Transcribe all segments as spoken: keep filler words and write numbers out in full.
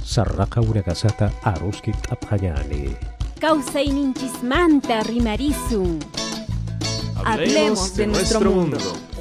sarraqa urakasata aruski t'apqallani. Kawsayninchismanta rimarisun. Hablemos de nuestro mundo.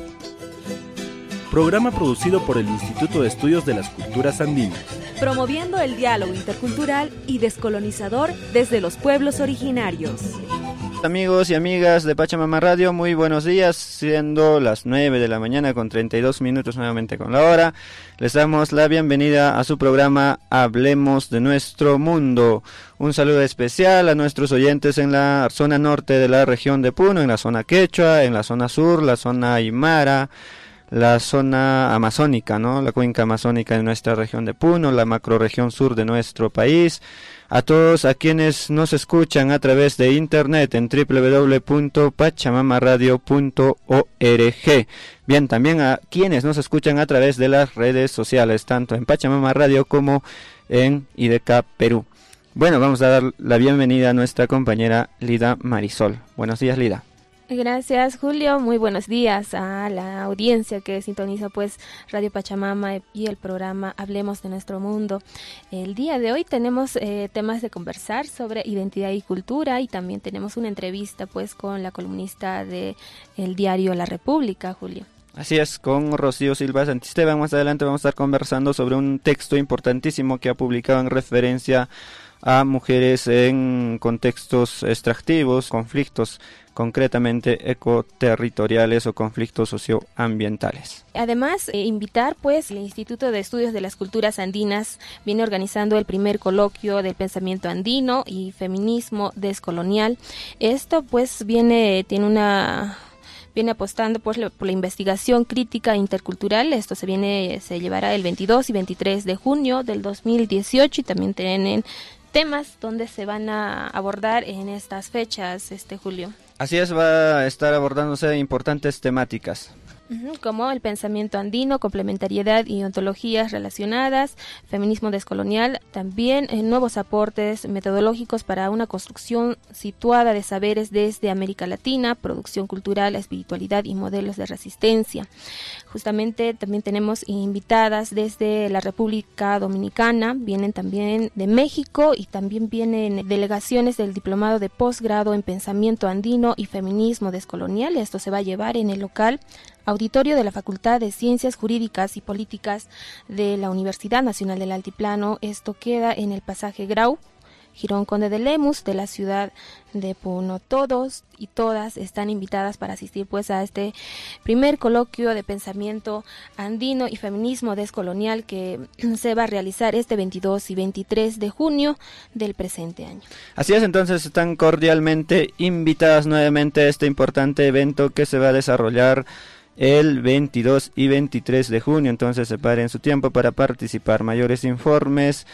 Programa producido por el Instituto de Estudios de las Culturas Andinas, promoviendo el diálogo intercultural y descolonizador desde los pueblos originarios. Amigos y amigas de Pachamama Radio, muy buenos días, siendo las nueve de la mañana con treinta y dos minutos nuevamente con la hora. Les damos la bienvenida a su programa Hablemos de Nuestro Mundo. Un saludo especial a nuestros oyentes en la zona norte de la región de Puno, en la zona quechua, en la zona sur, la zona aymara, la zona amazónica, ¿no? La cuenca amazónica de nuestra región de Puno, la macrorregión sur de nuestro país. A todos a quienes nos escuchan a través de internet en doble u doble u doble u punto pachamama radio punto org. Bien, también a quienes nos escuchan a través de las redes sociales, tanto en Pachamama Radio como en I D E C A Perú. Bueno, vamos a dar la bienvenida a nuestra compañera Lida Marisol. Buenos días, Lida. Gracias, Julio. Muy buenos días a la audiencia que sintoniza pues Radio Pachamama y el programa Hablemos de Nuestro Mundo. El día de hoy tenemos eh, temas de conversar sobre identidad y cultura, y también tenemos una entrevista pues con la columnista de el diario La República, Julio. Así es, con Rocío Silva Santisteban. Más adelante vamos a estar conversando sobre un texto importantísimo que ha publicado en referencia a mujeres en contextos extractivos, conflictos concretamente ecoterritoriales o conflictos socioambientales. Además, eh, invitar pues el Instituto de Estudios de las Culturas Andinas viene organizando el primer coloquio del pensamiento andino y feminismo descolonial. Esto pues viene, tiene una... viene apostando pues, por la investigación crítica intercultural. Esto se viene se llevará el veintidós y veintitrés de junio del dos mil dieciocho, y también tienen temas donde se van a abordar en estas fechas, este Julio. Así es, va a estar abordándose importantes temáticas, como el pensamiento andino, complementariedad y ontologías relacionadas, feminismo descolonial, también eh, nuevos aportes metodológicos para una construcción situada de saberes desde América Latina, producción cultural, espiritualidad y modelos de resistencia. Justamente también tenemos invitadas desde la República Dominicana, vienen también de México, y también vienen delegaciones del diplomado de posgrado en pensamiento andino y feminismo descolonial. Esto se va a llevar en el local auditorio de la Facultad de Ciencias Jurídicas y Políticas de la Universidad Nacional del Altiplano. Esto queda en el pasaje Grau, Girón Conde de Lemus, de la ciudad de Puno. Todos y todas están invitadas para asistir pues a este primer coloquio de pensamiento andino y feminismo descolonial que se va a realizar este veintidós y veintitrés de junio del presente año. Así es, entonces están cordialmente invitadas nuevamente a este importante evento que se va a desarrollar el veintidós y veintitrés de junio, entonces separen su tiempo para participar. Mayores informes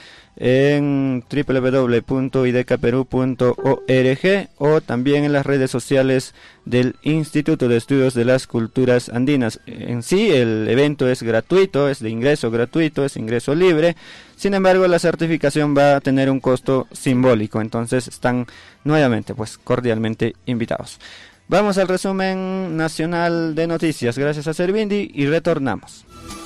en doble u doble u doble u punto i d e c a perú punto org o también en las redes sociales del Instituto de Estudios de las Culturas Andinas. En sí, el evento es gratuito, es de ingreso gratuito, es ingreso libre. Sin embargo, la certificación va a tener un costo simbólico, entonces están nuevamente pues cordialmente invitados. Vamos al resumen nacional de noticias, gracias a Servindi, y retornamos.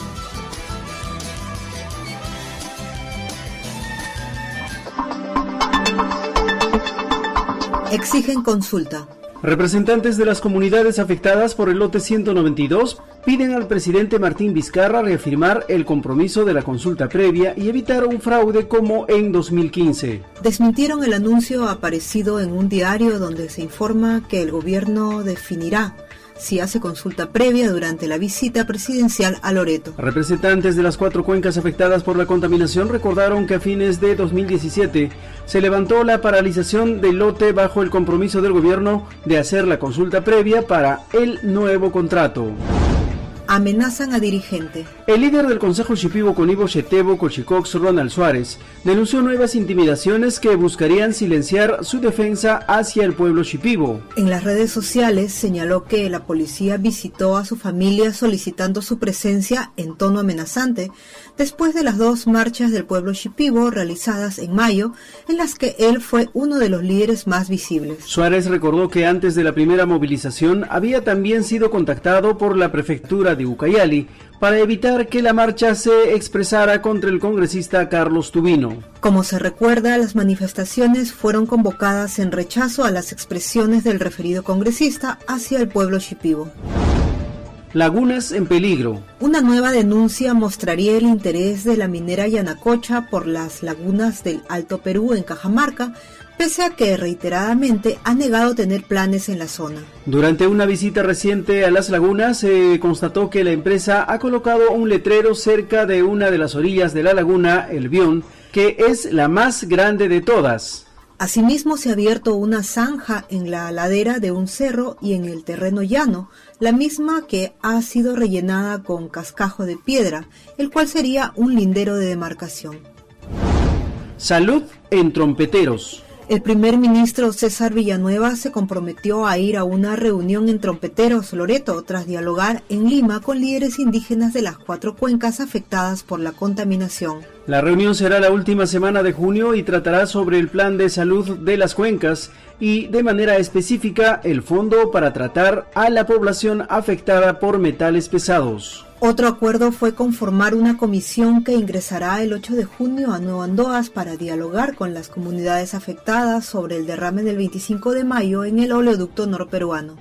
Exigen consulta. Representantes de las comunidades afectadas por el lote ciento noventa y dos piden al presidente Martín Vizcarra reafirmar el compromiso de la consulta previa y evitar un fraude como en dos mil quince. Desmintieron el anuncio aparecido en un diario donde se informa que el gobierno definirá si hace consulta previa durante la visita presidencial a Loreto. Representantes de las cuatro cuencas afectadas por la contaminación recordaron que a fines de dos mil diecisiete se levantó la paralización del lote bajo el compromiso del gobierno de hacer la consulta previa para el nuevo contrato. Amenazan a dirigente. El líder del Consejo Shipibo Conibo Chetebo Cochicox, Ronald Suárez, denunció nuevas intimidaciones que buscarían silenciar su defensa hacia el pueblo shipibo. En las redes sociales señaló que la policía visitó a su familia solicitando su presencia en tono amenazante, después de las dos marchas del pueblo shipibo realizadas en mayo, en las que él fue uno de los líderes más visibles. Suárez recordó que antes de la primera movilización había también sido contactado por la prefectura de Ucayali para evitar que la marcha se expresara contra el congresista Carlos Tubino. Como se recuerda, las manifestaciones fueron convocadas en rechazo a las expresiones del referido congresista hacia el pueblo shipibo. Lagunas en peligro. Una nueva denuncia mostraría el interés de la minera Yanacocha por las lagunas del Alto Perú en Cajamarca, pese a que reiteradamente ha negado tener planes en la zona. Durante una visita reciente a las lagunas, se constató que la empresa ha colocado un letrero cerca de una de las orillas de la laguna, El Bión, que es la más grande de todas. Asimismo, se ha abierto una zanja en la ladera de un cerro y en el terreno llano, la misma que ha sido rellenada con cascajo de piedra, el cual sería un lindero de demarcación. Salud en Trompeteros. El primer ministro César Villanueva se comprometió a ir a una reunión en Trompeteros, Loreto, tras dialogar en Lima con líderes indígenas de las cuatro cuencas afectadas por la contaminación. La reunión será la última semana de junio y tratará sobre el plan de salud de las cuencas y, de manera específica, el fondo para tratar a la población afectada por metales pesados. Otro acuerdo fue conformar una comisión que ingresará el ocho de junio a Nueva Andoas para dialogar con las comunidades afectadas sobre el derrame del veinticinco de mayo en el oleoducto norperuano.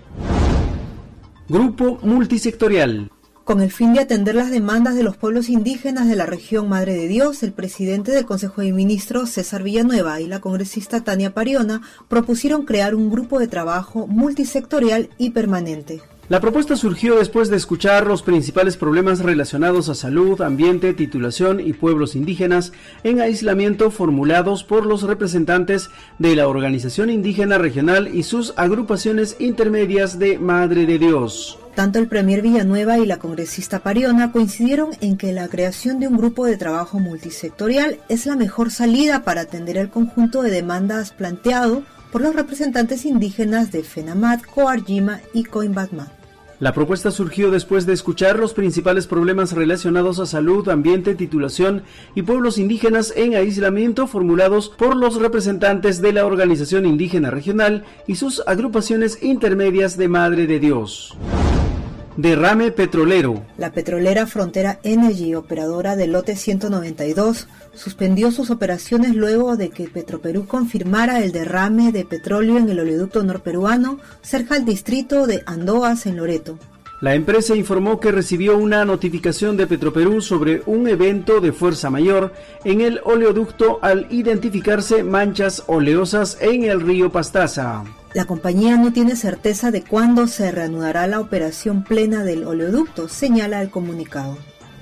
Grupo multisectorial. Con el fin de atender las demandas de los pueblos indígenas de la región Madre de Dios, el presidente del Consejo de Ministros, César Villanueva, y la congresista Tania Pariona propusieron crear un grupo de trabajo multisectorial y permanente. La propuesta surgió después de escuchar los principales problemas relacionados a salud, ambiente, titulación y pueblos indígenas en aislamiento formulados por los representantes de la Organización Indígena Regional y sus agrupaciones intermedias de Madre de Dios. Tanto el premier Villanueva y la congresista Pariona coincidieron en que la creación de un grupo de trabajo multisectorial es la mejor salida para atender el conjunto de demandas planteado por los representantes indígenas de FENAMAT, Coarjima y Coimbatma. La propuesta surgió después de escuchar los principales problemas relacionados a salud, ambiente, titulación y pueblos indígenas en aislamiento formulados por los representantes de la Organización Indígena Regional y sus agrupaciones intermedias de Madre de Dios. Derrame petrolero. La petrolera Frontera Energy, operadora del lote ciento noventa y dos, suspendió sus operaciones luego de que Petroperú confirmara el derrame de petróleo en el oleoducto norperuano cerca al distrito de Andoas en Loreto. La empresa informó que recibió una notificación de Petroperú sobre un evento de fuerza mayor en el oleoducto al identificarse manchas oleosas en el río Pastaza. La compañía no tiene certeza de cuándo se reanudará la operación plena del oleoducto, señala el comunicado.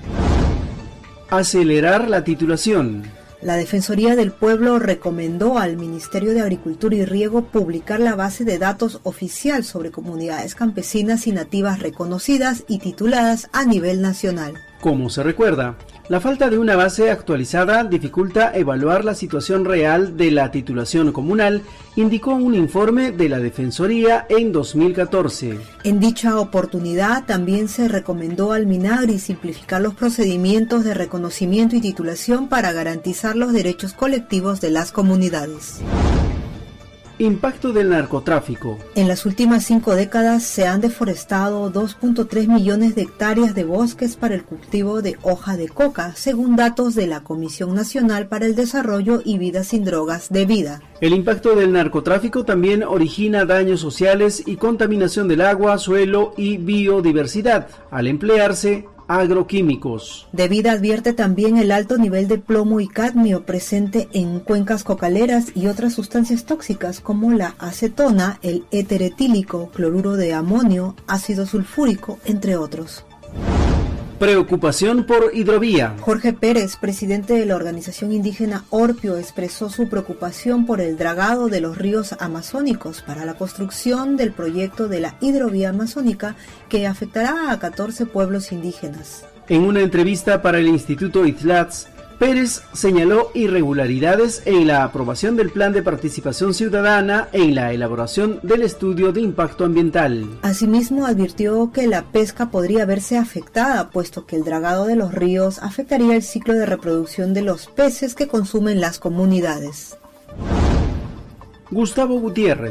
Acelerar la titulación. La Defensoría del Pueblo recomendó al Ministerio de Agricultura y Riego publicar la base de datos oficial sobre comunidades campesinas y nativas reconocidas y tituladas a nivel nacional. Como se recuerda, la falta de una base actualizada dificulta evaluar la situación real de la titulación comunal, indicó un informe de la Defensoría en dos mil catorce. En dicha oportunidad también se recomendó al MINAGRI simplificar los procedimientos de reconocimiento y titulación para garantizar los derechos colectivos de las comunidades. Impacto del narcotráfico. En las últimas cinco décadas se han deforestado dos punto tres millones de hectáreas de bosques para el cultivo de hoja de coca, según datos de la Comisión Nacional para el Desarrollo y Vida sin Drogas de Vida. El impacto del narcotráfico también origina daños sociales y contaminación del agua, suelo y biodiversidad, al emplearse agroquímicos. De Vida advierte también el alto nivel de plomo y cadmio presente en cuencas cocaleras y otras sustancias tóxicas como la acetona, el éter etílico, cloruro de amonio, ácido sulfúrico, entre otros. Preocupación por hidrovía. Jorge Pérez, presidente de la organización indígena Orpio, expresó su preocupación por el dragado de los ríos amazónicos para la construcción del proyecto de la hidrovía amazónica que afectará a catorce pueblos indígenas. En una entrevista para el Instituto ITLATS, Pérez señaló irregularidades en la aprobación del Plan de Participación Ciudadana en la elaboración del estudio de impacto ambiental. Asimismo, advirtió que la pesca podría verse afectada, puesto que el dragado de los ríos afectaría el ciclo de reproducción de los peces que consumen las comunidades. Gustavo Gutiérrez.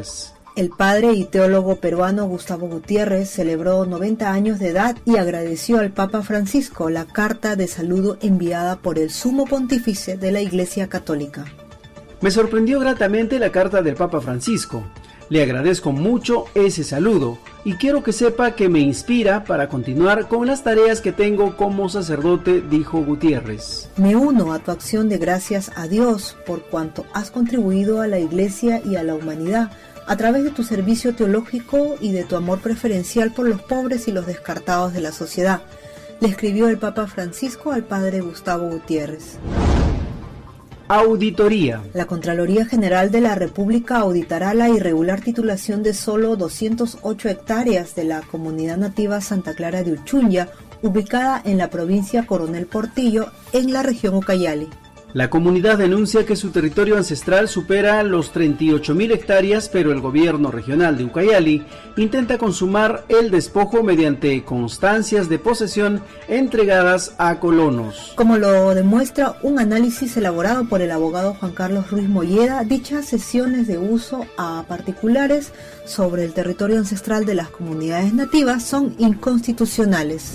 El padre y teólogo peruano Gustavo Gutiérrez celebró noventa años de edad y agradeció al Papa Francisco la carta de saludo enviada por el Sumo Pontífice de la Iglesia Católica. Me sorprendió gratamente la carta del Papa Francisco. Le agradezco mucho ese saludo y quiero que sepa que me inspira para continuar con las tareas que tengo como sacerdote, dijo Gutiérrez. Me uno a tu acción de gracias a Dios por cuanto has contribuido a la Iglesia y a la humanidad a través de tu servicio teológico y de tu amor preferencial por los pobres y los descartados de la sociedad, le escribió el Papa Francisco al padre Gustavo Gutiérrez. Auditoría. La Contraloría General de la República auditará la irregular titulación de solo doscientas ocho hectáreas de la comunidad nativa Santa Clara de Uchunya, ubicada en la provincia Coronel Portillo, en la región Ucayali. La comunidad denuncia que su territorio ancestral supera los treinta y ocho mil hectáreas, pero el gobierno regional de Ucayali intenta consumar el despojo mediante constancias de posesión entregadas a colonos. Como lo demuestra un análisis elaborado por el abogado Juan Carlos Ruiz Molleda, dichas cesiones de uso a particulares sobre el territorio ancestral de las comunidades nativas son inconstitucionales.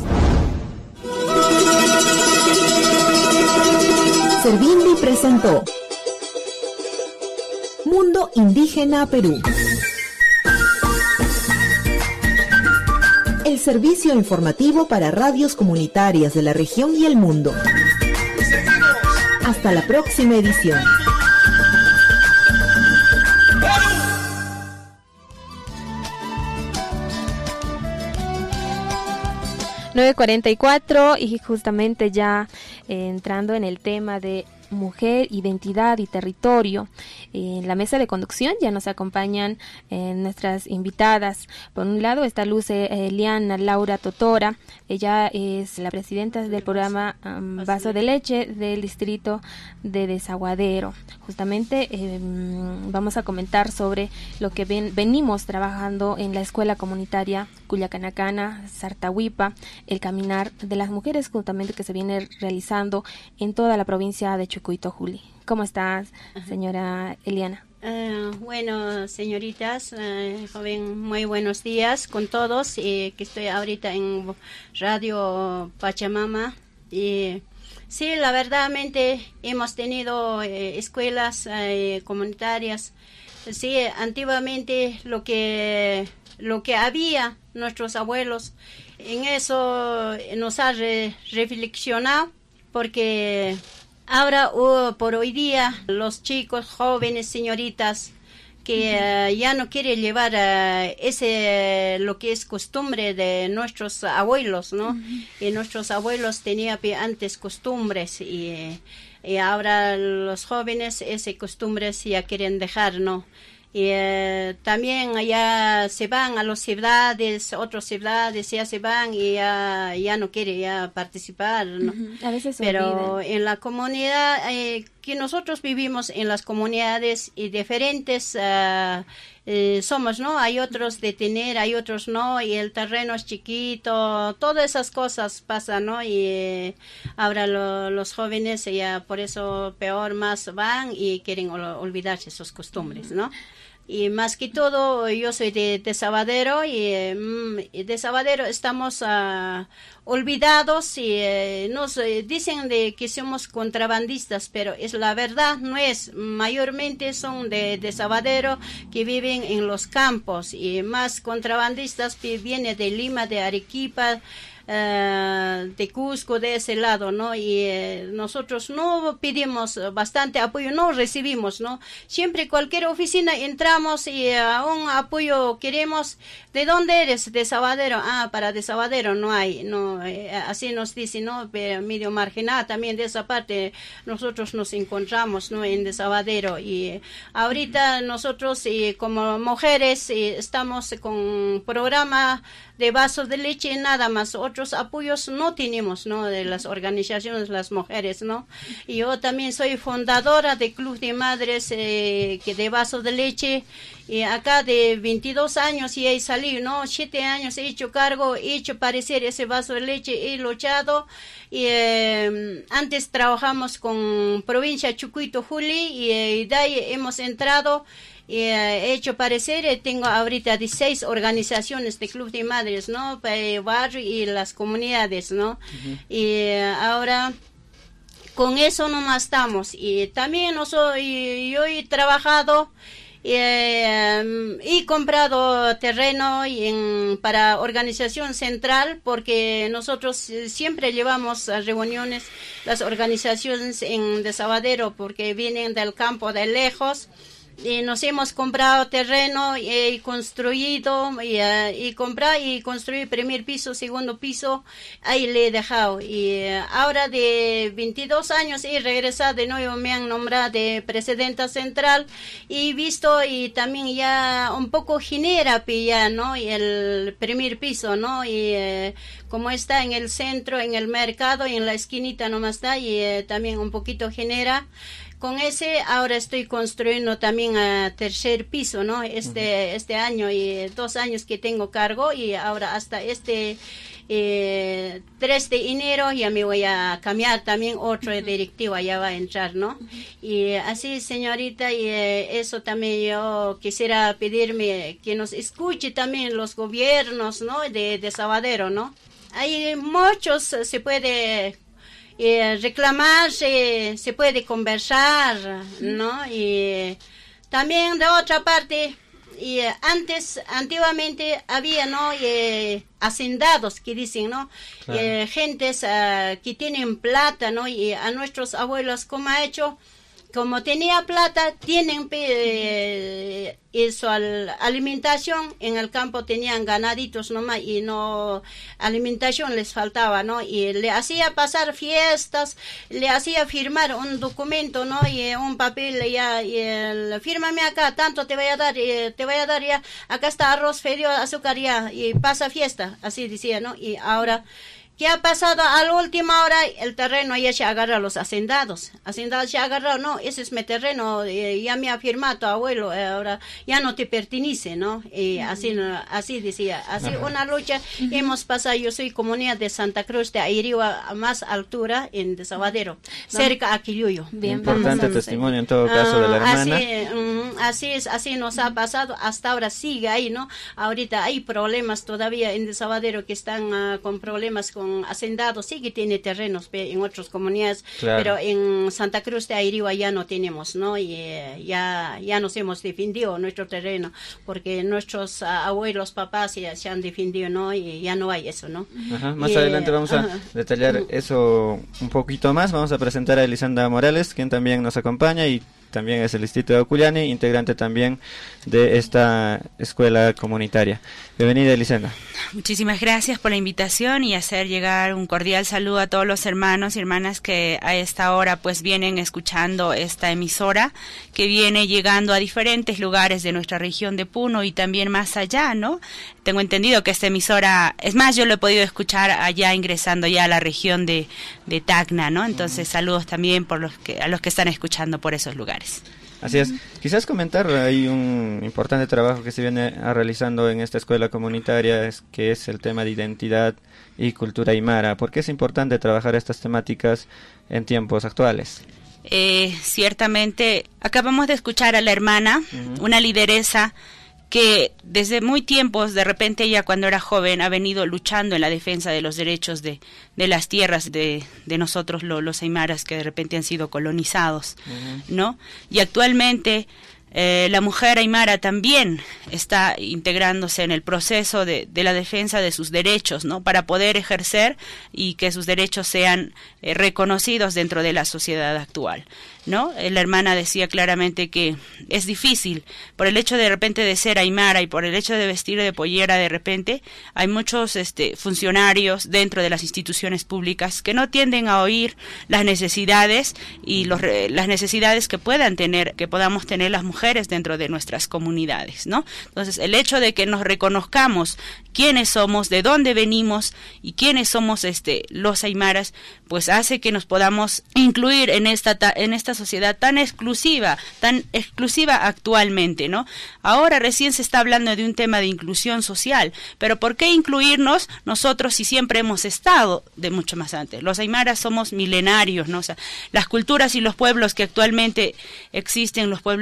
Servindi presentó Mundo Indígena Perú. El servicio informativo para radios comunitarias de la región y el mundo. Hasta la próxima edición. nueve cuarenta y cuatro y justamente ya eh, entrando en el tema de mujer, identidad y territorio. En la mesa de conducción ya nos acompañan eh, nuestras invitadas. Por un lado está Luz Eliana Laura Totora. Ella es la presidenta del programa um, Vaso de Leche del distrito de Desaguadero. Justamente eh, vamos a comentar sobre lo que ven, venimos trabajando en la escuela comunitaria Cuyacanacana, Sartahuipa, el caminar de las mujeres justamente que se viene realizando en toda la provincia de Chucuito, Juli. ¿Cómo estás, señora Eliana? Uh, bueno, señoritas, uh, joven, muy buenos días con todos. Eh, que estoy ahorita en Radio Pachamama. Y sí, la verdadmente hemos tenido eh, escuelas eh, comunitarias. Sí, antiguamente lo que lo que había nuestros abuelos, en eso nos ha re, reflexionado, porque ahora, uh, por hoy día, los chicos, jóvenes, señoritas, que uh, ya no quieren llevar uh, ese, lo que es costumbre de nuestros abuelos, ¿no? Uh-huh. Y nuestros abuelos tenían antes costumbres y, y ahora los jóvenes ese costumbres ya quieren dejar, ¿no? Y eh, también allá se van a las ciudades, otras ciudades ya se van y ya, ya no quieren ya participar, ¿no? Uh-huh. A veces se Pero olvidan. En la comunidad, eh, que nosotros vivimos en las comunidades y diferentes uh, eh, somos, ¿no? Hay otros de tener, hay otros no, y el terreno es chiquito, todas esas cosas pasan, ¿no? Y eh, ahora lo, los jóvenes ya por eso peor más van y quieren ol- olvidarse sus costumbres, ¿no? Y más que todo, yo soy de, de Sabadero y eh, de Sabadero estamos uh, olvidados y eh, nos eh, dicen de que somos contrabandistas, pero es la verdad, no es. Mayormente son de, de Sabadero que viven en los campos y más contrabandistas que vienen de Lima, de Arequipa, Uh, de Cusco, de ese lado, ¿no? Y eh, nosotros no pedimos bastante apoyo, no recibimos, ¿no? Siempre cualquier oficina entramos y uh, un apoyo queremos. ¿De dónde eres? De Sabadero. Ah, para de Sabadero no hay, no, eh, así nos dicen, ¿no? Pero medio marginal también de esa parte nosotros nos encontramos, ¿no? En de Sabadero y eh, ahorita nosotros eh, como mujeres eh, estamos con programa de vasos de leche, nada más. Otros apoyos no tenemos, ¿no? De las organizaciones de las mujeres, ¿no? Y yo también soy fundadora de Club de Madres eh, que de vasos de leche. Y acá de veintidós años y he salido, ¿no? Siete años he hecho cargo, he hecho parecer ese vaso de leche, he luchado. Y eh, antes trabajamos con provincia Chucuito, Juli, y, y de ahí hemos entrado. Y he hecho parecer, eh, tengo ahorita dieciséis organizaciones de club de madres, ¿no? Para el barrio y las comunidades, ¿no? Uh-huh. Y eh, ahora con eso nomás estamos. Y también no soy, yo he trabajado eh, y comprado terreno en, para organización central, porque nosotros siempre llevamos a reuniones las organizaciones en Desaguadero, porque vienen del campo de lejos. Y nos hemos comprado terreno y, y construido y, uh, y comprar y construir primer piso, segundo piso, ahí le he dejado. Y uh, ahora de veintidós años he regresado de nuevo, me han nombrado de presidenta central y visto y también ya un poco genera ya, ¿no? Y el primer piso, ¿no? Y uh, como está en el centro, en el mercado y en la esquinita nomás está y uh, también un poquito genera. Con ese ahora estoy construyendo también a tercer piso, ¿no? Este uh-huh. este año y dos años que tengo cargo y ahora hasta este eh, tres de enero ya me voy a cambiar también otro uh-huh. directivo, ya va a entrar, ¿no? Uh-huh. Y así, señorita, y eh, eso también yo quisiera pedirme que nos escuche también los gobiernos, ¿no? De, de Sabadell, ¿no? Hay muchos, se puede... Eh, reclamar, se, se puede conversar, ¿no? Y también de otra parte, y antes, antiguamente había, ¿no? Y hacendados que dicen, ¿no? Claro. Eh, gentes uh, que tienen plata, ¿no? Y a nuestros abuelos, ¿cómo ha hecho? Como tenía plata, tienen eh, eso, al, alimentación, en el campo tenían ganaditos nomás y no, alimentación les faltaba, ¿no? Y le hacía pasar fiestas, le hacía firmar un documento, ¿no? Y un papel, ya, y el, fírmame acá, tanto te voy a dar, y te voy a dar ya, acá está arroz, frío, azúcar ya, y pasa fiesta, así decía, ¿no? Y ahora... ¿Qué ha pasado? A la última hora el terreno ya se agarra a los hacendados. Hacendados se ha agarrado, no, ese es mi terreno, eh, ya me ha firmado tu abuelo, eh, ahora ya no te pertenece, ¿no? Y uh-huh. así, así decía, así uh-huh. una lucha uh-huh. hemos pasado. Yo soy comunidad de Santa Cruz de Airigua, a más altura en Desaguadero, uh-huh. cerca a Quilluyo. Bien, importante testimonio en todo caso uh, de la hermana. Así, um, así es, así nos ha pasado, hasta ahora sigue ahí, ¿no? Ahorita hay problemas todavía en Desaguadero que están uh, con problemas con hacendados, sí que tiene terrenos en otras comunidades, claro. Pero en Santa Cruz de Airigua ya no tenemos, ¿no? Y eh, ya, ya nos hemos defendido nuestro terreno, porque nuestros uh, abuelos, papás ya se han defendido, ¿no? Y ya no hay eso, ¿no? Ajá, más y, adelante vamos a ajá. detallar eso un poquito más. Vamos a presentar a Elisanda Morales, quien también nos acompaña y también es el Distrito de Oculiani, integrante también de esta escuela comunitaria. Bienvenida, Elisenda. Muchísimas gracias por la invitación y hacer llegar un cordial saludo a todos los hermanos y hermanas que a esta hora pues vienen escuchando esta emisora que viene llegando a diferentes lugares de nuestra región de Puno y también más allá, ¿no? Tengo entendido que esta emisora, es más, yo lo he podido escuchar allá ingresando ya a la región de, de Tacna, ¿no? Entonces, uh-huh. saludos también por los que, a los que están escuchando por esos lugares. Así es. Quizás comentar, hay un importante trabajo que se viene realizando en esta escuela comunitaria, es, que es el tema de identidad y cultura aymara. ¿Por qué es importante trabajar estas temáticas en tiempos actuales? Eh, ciertamente, acabamos de escuchar a la hermana, uh-huh. una lideresa que desde muy tiempos, de repente ella cuando era joven ha venido luchando en la defensa de los derechos de, de las tierras de, de nosotros lo, los aymaras que de repente han sido colonizados, uh-huh. ¿no? Y actualmente eh, la mujer aymara también está integrándose en el proceso de, de la defensa de sus derechos, ¿no? Para poder ejercer y que sus derechos sean eh, reconocidos dentro de la sociedad actual, ¿no? La hermana decía claramente que es difícil, por el hecho de repente de ser aymara y por el hecho de vestir de pollera de repente, hay muchos este, funcionarios dentro de las instituciones públicas que no tienden a oír las necesidades y los, las necesidades que puedan tener, que podamos tener las mujeres dentro de nuestras comunidades, ¿no? Entonces, el hecho de que nos reconozcamos quiénes somos, de dónde venimos y quiénes somos este, los aymaras, pues hace que nos podamos incluir en esta, en esta sociedad tan exclusiva, tan exclusiva actualmente, ¿no? Ahora recién se está hablando de un tema de inclusión social, pero ¿por qué incluirnos nosotros si siempre hemos estado de mucho más antes? Los aymaras somos milenarios, ¿no? O sea, las culturas y los pueblos que actualmente existen, los pueblos con nombre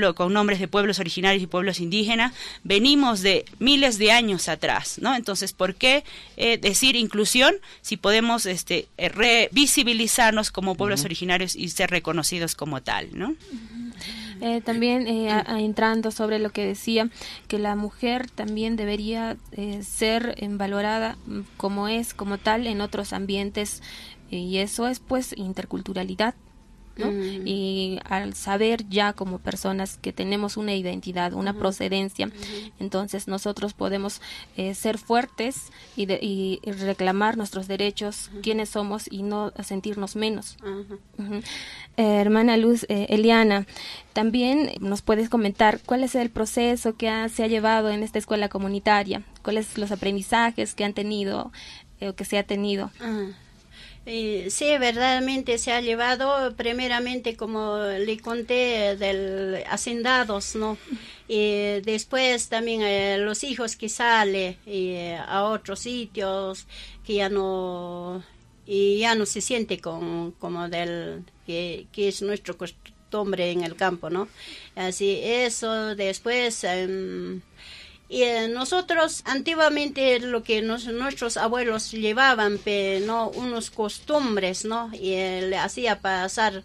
nombres de pueblos originarios y pueblos indígenas, venimos de miles de años atrás, ¿no? Entonces, ¿por qué eh, decir inclusión si podemos este, revisibilizarnos como pueblos uh-huh. originarios y ser reconocidos como tal, ¿no? Uh-huh. Eh, también eh, a, a entrando sobre lo que decía, que la mujer también debería eh, ser eh, valorada como es, como tal, en otros ambientes, eh, y eso es pues interculturalidad, ¿no? Mm. Y al saber ya como personas que tenemos una identidad, una uh-huh. procedencia, uh-huh. entonces nosotros podemos eh, ser fuertes y, de, y reclamar nuestros derechos, uh-huh. quiénes somos, y no sentirnos menos. Uh-huh. Uh-huh. Eh, hermana Luz, eh, Eliana, también nos puedes comentar cuál es el proceso que ha, se ha llevado en esta escuela comunitaria, cuáles son los aprendizajes que han tenido eh, o que se ha tenido. Uh-huh. Eh, sí, verdaderamente se ha llevado, primeramente, como le conté, del hacendados, ¿no? Y después también eh, los hijos que salen eh, a otros sitios, que ya no, y ya no se siente con, como del, que, que es nuestro costumbre en el campo, ¿no? Así, eso, después... Eh, Y eh, nosotros antiguamente lo que nos, nuestros abuelos llevaban, pe, no, unos costumbres, ¿no? Y eh, le hacía pasar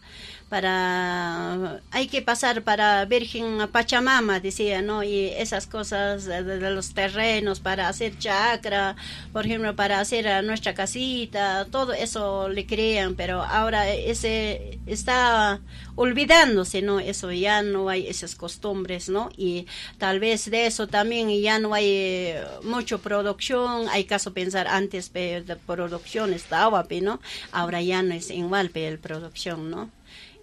para, hay que pasar para Virgen Pachamama, decía, ¿no? Y esas cosas de, de los terrenos para hacer chacra, por ejemplo, para hacer a nuestra casita, todo eso le creían, pero ahora ese está olvidándose, ¿no? Eso ya no hay esas costumbres, ¿no? Y tal vez de eso también ya no hay mucha producción, hay caso pensar antes pe, de producción estaba, pe, ¿no? Ahora ya no es igual pe, el producción, ¿no?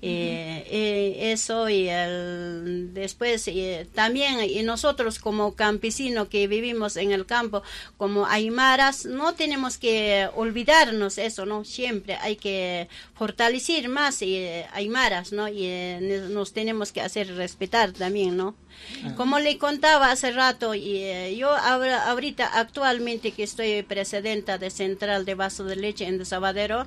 Eh, eh, eso y el, después eh, también y nosotros como campesinos que vivimos en el campo como aymaras no tenemos que olvidarnos eso, no, siempre hay que fortalecer más eh, aymaras, no, y eh, nos tenemos que hacer respetar también, no. Uh-huh. Como le contaba hace rato, y eh, yo ahora, ahorita actualmente que estoy presidenta de Central de Vaso de Leche en Desaguadero,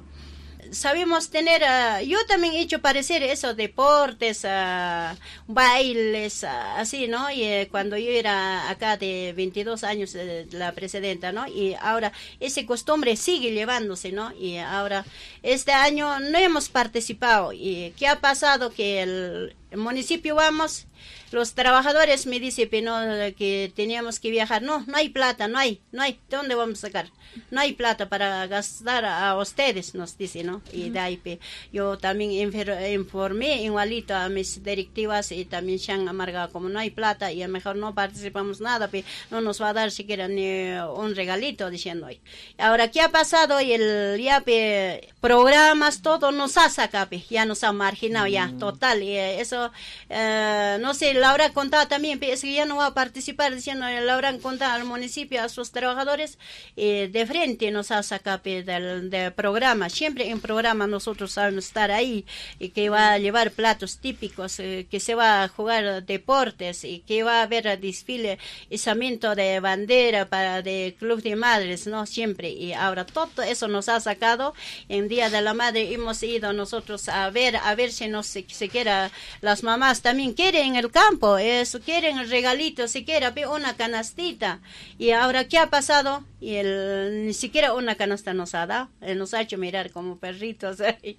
sabemos tener, uh, yo también he hecho parecer eso, deportes, uh, bailes, uh, así, ¿no? Y uh, cuando yo era acá de veintidós años, uh, la presidenta, ¿no? Y ahora ese costumbre sigue llevándose, ¿no? Y ahora este año no hemos participado. ¿Y qué ha pasado? Que el, el municipio vamos... Los trabajadores me dicen ¿no? que teníamos que viajar. No, no hay plata, no hay, no hay. ¿De dónde vamos a sacar? No hay plata para gastar a ustedes, nos dicen, ¿no? Y de ahí yo también informé igualito a mis directivas y también se han amargado. Como no hay plata y a lo mejor no participamos nada, pe, no nos va a dar siquiera ni un regalito, diciendo hoy. Ahora, ¿qué ha pasado? Y el ya pe, programas, todo nos ha sacado, pe, ya nos ha marginado, ya, mm. total. Y eso, eh, no sé, Laura contaba también, es que ya no va a participar, diciendo, Laura contaba al municipio, a sus trabajadores, eh, de frente nos ha sacado del, del programa. Siempre en programa nosotros sabemos estar ahí, y que va a llevar platos típicos, eh, que se va a jugar deportes, y que va a haber desfile, izamiento de bandera para de club de madres, ¿no? Siempre. Y ahora todo eso nos ha sacado. En Día de la Madre hemos ido nosotros a ver, a ver si nos si, si quiera, las mamás también quieren el campo, eso, quieren el regalito, siquiera una canastita. Y ahora, ¿qué ha pasado? Y el, ni siquiera una canasta nos ha dado, él nos ha hecho mirar como perritos.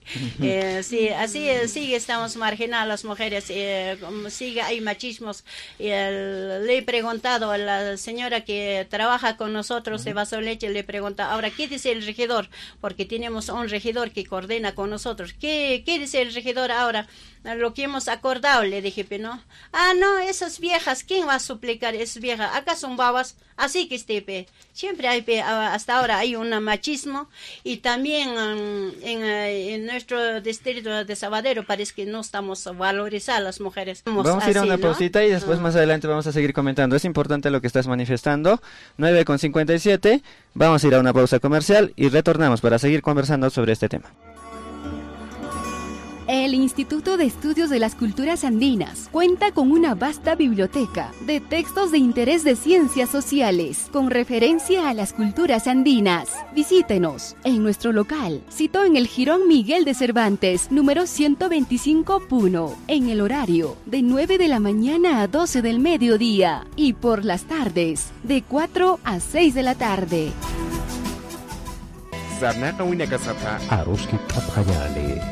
eh, sí, así sigue, estamos marginadas las mujeres, eh, sigue, hay machismos. Y el, le he preguntado a la señora que trabaja con nosotros de Vaso de Leche, le he preguntado, ahora, ¿qué dice el regidor? Porque tenemos un regidor que coordina con nosotros. ¿Qué, qué dice el regidor ahora? Lo que hemos acordado, le dije, ¿no? Ah, no, esas viejas, ¿quién va a suplicar esas viejas? Acá son babas, así que este, pe. Siempre hay, pe, hasta ahora hay un machismo, y también um, en, en nuestro distrito de Desaguadero parece que no estamos valorizando a las mujeres. Vamos, vamos a ir a una ¿no? pausita y después uh. más adelante vamos a seguir comentando. Es importante lo que estás manifestando. nueve con cincuenta y siete, vamos a ir a una pausa comercial y retornamos para seguir conversando sobre este tema. El Instituto de Estudios de las Culturas Andinas cuenta con una vasta biblioteca de textos de interés de ciencias sociales con referencia a las culturas andinas. Visítenos en nuestro local, citó en el Jirón Miguel de Cervantes, número ciento veinticinco Puno, en el horario de nueve de la mañana a doce del mediodía y por las tardes de cuatro a seis de la tarde. Aroski Tapayale.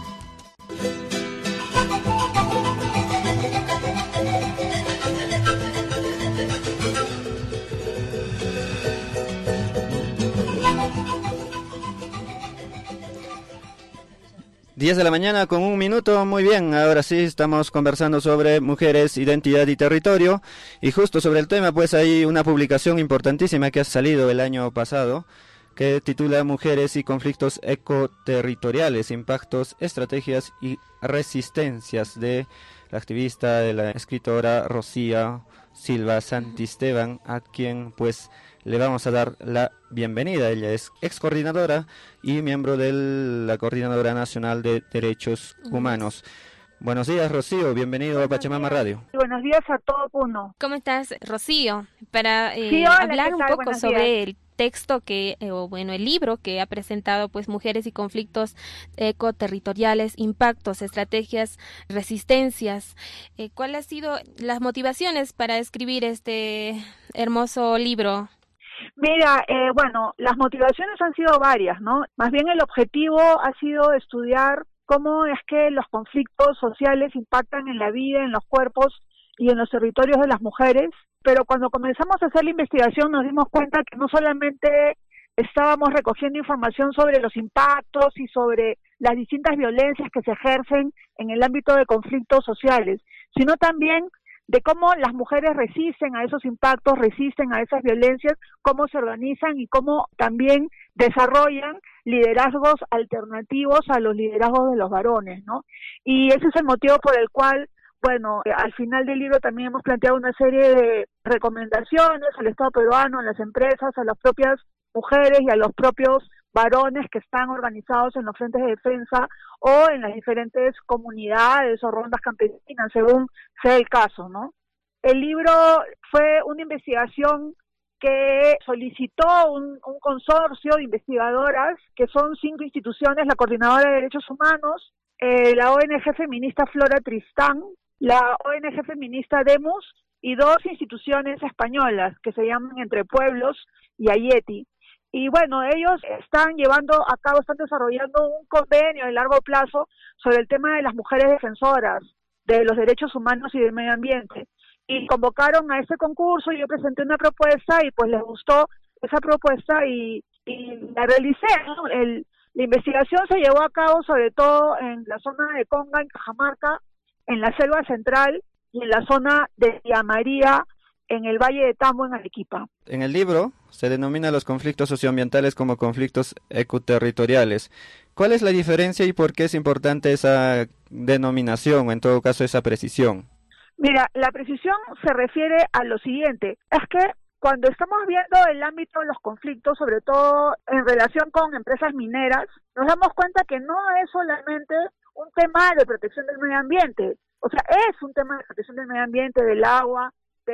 diez de la mañana con un minuto, muy bien, ahora sí estamos conversando sobre mujeres, identidad y territorio, y justo sobre el tema pues hay una publicación importantísima que ha salido el año pasado, que titula Mujeres y conflictos ecoterritoriales, impactos, estrategias y resistencias, de la activista, de la escritora Rocío Silva Santisteban, a quien pues le vamos a dar la bienvenida. Ella es ex coordinadora y miembro de la Coordinadora Nacional de Derechos Humanos. Buenos días, Rocío, bienvenido a Pachamama Radio. Buenos días a todo Puno. ¿Cómo estás, Rocío? Para eh, sí, hola, hablar un poco Buenos sobre días. el texto que, eh, o bueno, el libro que ha presentado pues Mujeres y conflictos ecoterritoriales, impactos, estrategias, resistencias. Eh, ¿Cuáles han sido las motivaciones para escribir este hermoso libro? Mira, eh, bueno, las motivaciones han sido varias, ¿no? Más bien el objetivo ha sido estudiar cómo es que los conflictos sociales impactan en la vida, en los cuerpos y en los territorios de las mujeres, pero cuando comenzamos a hacer la investigación nos dimos cuenta que no solamente estábamos recogiendo información sobre los impactos y sobre las distintas violencias que se ejercen en el ámbito de conflictos sociales, sino también de cómo las mujeres resisten a esos impactos, resisten a esas violencias, cómo se organizan y cómo también desarrollan liderazgos alternativos a los liderazgos de los varones, ¿no? Y ese es el motivo por el cual, bueno, al final del libro también hemos planteado una serie de recomendaciones al Estado peruano, a las empresas, a las propias mujeres y a los propios varones que están organizados en los frentes de defensa o en las diferentes comunidades o rondas campesinas, según sea el caso, ¿no? El libro fue una investigación que solicitó un, un consorcio de investigadoras, que son cinco instituciones: la Coordinadora de Derechos Humanos, eh, la O N G feminista Flora Tristán, la O N G feminista Demus y dos instituciones españolas que se llaman Entre Pueblos y Ayeti. Y bueno, ellos están llevando a cabo, están desarrollando un convenio de largo plazo sobre el tema de las mujeres defensoras de los derechos humanos y del medio ambiente. Y convocaron a este concurso, y yo presenté una propuesta y pues les gustó esa propuesta y, y la realicé, ¿no? El, la investigación se llevó a cabo sobre todo en la zona de Conga, en Cajamarca, en la selva central y en la zona de Tía María, en el Valle de Tambo, en Arequipa. En el libro se denomina los conflictos socioambientales como conflictos ecoterritoriales. ¿Cuál es la diferencia y por qué es importante esa denominación, o en todo caso esa precisión? Mira, la precisión se refiere a lo siguiente, es que cuando estamos viendo el ámbito de los conflictos, sobre todo en relación con empresas mineras, nos damos cuenta que no es solamente un tema de protección del medio ambiente, o sea, es un tema de protección del medio ambiente, del agua,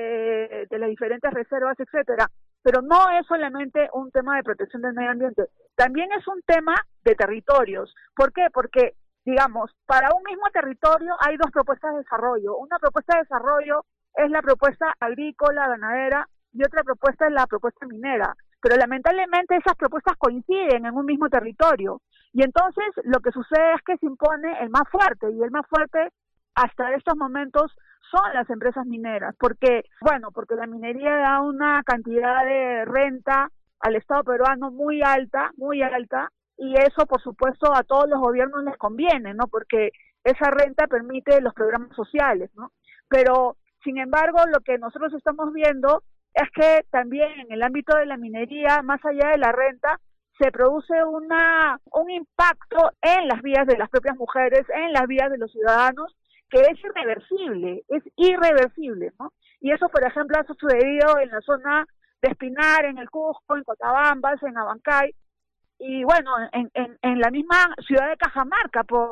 de, de las diferentes reservas, etcétera, pero no es solamente un tema de protección del medio ambiente, también es un tema de territorios. ¿Por qué? Porque, digamos, para un mismo territorio hay dos propuestas de desarrollo. Una propuesta de desarrollo es la propuesta agrícola, ganadera, y otra propuesta es la propuesta minera. Pero lamentablemente esas propuestas coinciden en un mismo territorio. Y entonces lo que sucede es que se impone el más fuerte, y el más fuerte hasta estos momentos son las empresas mineras. Porque, bueno, porque la minería da una cantidad de renta al Estado peruano muy alta, muy alta, y eso, por supuesto, a todos los gobiernos les conviene, ¿no? Porque esa renta permite los programas sociales, ¿no? Pero, sin embargo, lo que nosotros estamos viendo es que también en el ámbito de la minería, más allá de la renta, se produce una un impacto en las vidas de las propias mujeres, en las vidas de los ciudadanos, que es irreversible, es irreversible, ¿no? Y eso, por ejemplo, ha sucedido en la zona de Espinar, en el Cusco, en Cotabambas, en Abancay, y bueno, en, en, en la misma ciudad de Cajamarca, por